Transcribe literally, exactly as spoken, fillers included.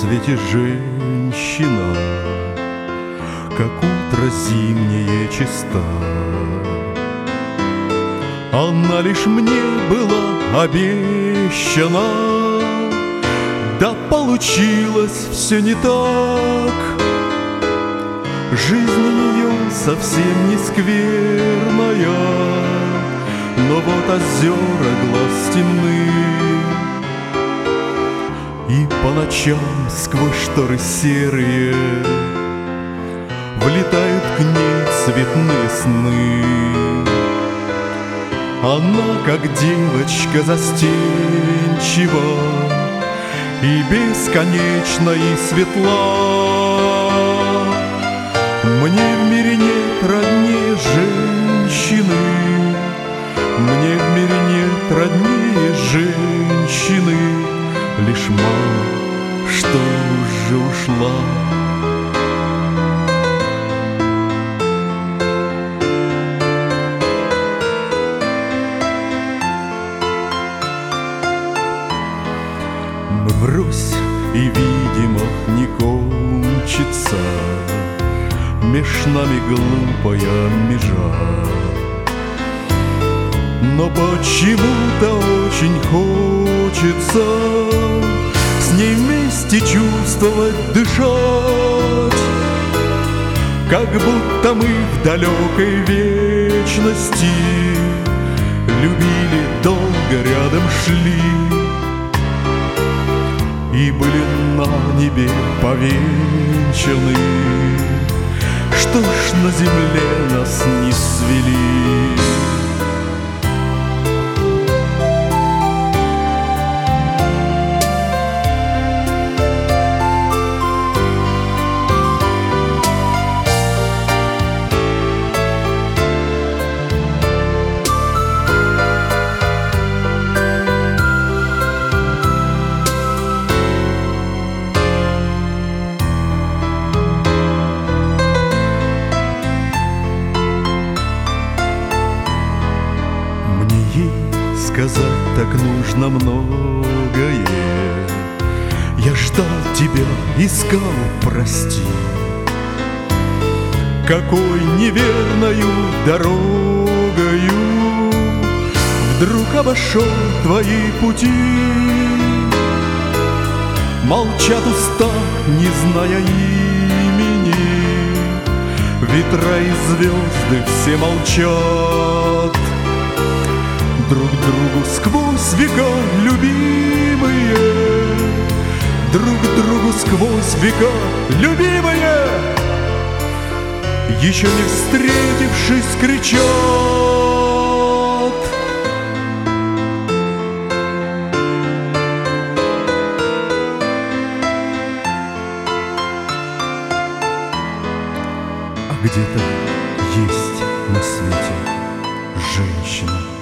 свете женщина, как утро зимнее чиста. Она лишь мне была обещана, да получилось все не так. Жизнь ее совсем не скверная, но вот озера глаз темны, и по ночам сквозь шторы серые влетают к ней цветные сны. Она, как девочка, застенчива и бесконечна и светла. Мне в мире нет роднее женщины, мне в мире нет роднее женщины, лишь мама, что уже ушла. Врозь и, видимо, не кончится меж нами глупая межа. Но почему-то очень хочется с ней вместе чувствовать, дышать, как будто мы в далекой вечности любили, долго рядом шли и были на небе повенчаны. Что ж на земле нас не свели? Сказать так нужно многое. Я ждал тебя, искал, прости. Какой неверною дорогою вдруг обошел твои пути. Молчат уста, не зная имени, ветра и звезды все молчат. Друг другу сквозь века любимые, друг другу сквозь века любимые, еще не встретившись, кричат. А где-то есть на свете женщина.